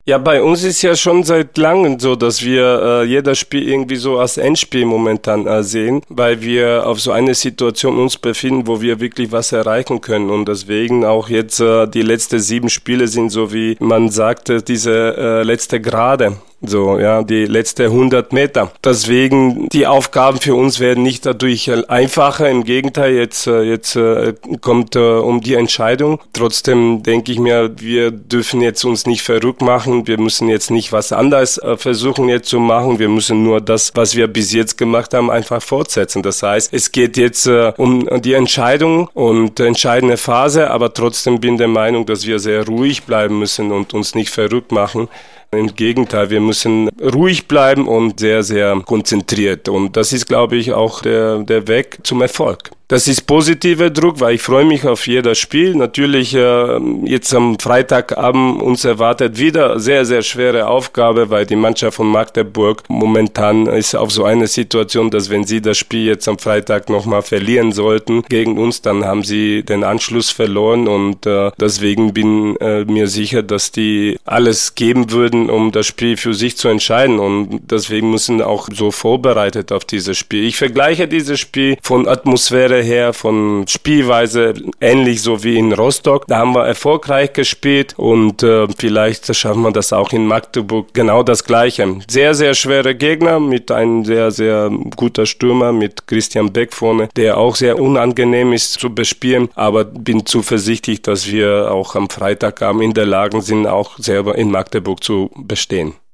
Ja, bei uns ist ja schon seit langem so, dass wir jeder Spiel irgendwie so als Endspiel momentan sehen, weil wir auf so eine Situation uns befinden, wo wir wirklich was erreichen können. Und deswegen auch jetzt die letzten 7 Spiele sind so, wie man sagte, diese letzte Gerade. So, ja, die letzte 100 Meter. Deswegen, die Aufgaben für uns werden nicht dadurch einfacher. Im Gegenteil, jetzt kommt um die Entscheidung. Trotzdem denke ich mir, wir dürfen jetzt uns nicht verrückt machen. Wir müssen jetzt nicht was anderes versuchen jetzt zu machen. Wir müssen nur das, was wir bis jetzt gemacht haben, einfach fortsetzen. Das heißt, es geht jetzt um die Entscheidung und entscheidende Phase, aber trotzdem bin ich der Meinung, dass wir sehr ruhig bleiben müssen und uns nicht verrückt machen. Im Gegenteil, wir müssen ruhig bleiben und sehr, sehr konzentriert. Und das ist, glaube ich, auch der Weg zum Erfolg. Das ist positiver Druck, weil ich freue mich auf jedes Spiel. Natürlich jetzt am Freitagabend uns erwartet wieder sehr, sehr schwere Aufgabe, weil die Mannschaft von Magdeburg momentan ist auf so eine Situation, dass wenn sie das Spiel jetzt am Freitag nochmal verlieren sollten gegen uns, dann haben sie den Anschluss verloren und deswegen bin mir sicher, dass die alles geben würden, um das Spiel für sich zu entscheiden und deswegen müssen auch so vorbereitet auf dieses Spiel. Ich vergleiche dieses Spiel von Atmosphäre her, von Spielweise ähnlich so wie in Rostock. Da haben wir erfolgreich gespielt und vielleicht schaffen wir das auch in Magdeburg genau das Gleiche. Sehr, sehr schwere Gegner mit einem sehr, sehr guter Stürmer, mit Christian Beck vorne, der auch sehr unangenehm ist zu bespielen, aber bin zuversichtlich, dass wir auch am Freitagabend in der Lage sind, auch selber in Magdeburg zu bestehen.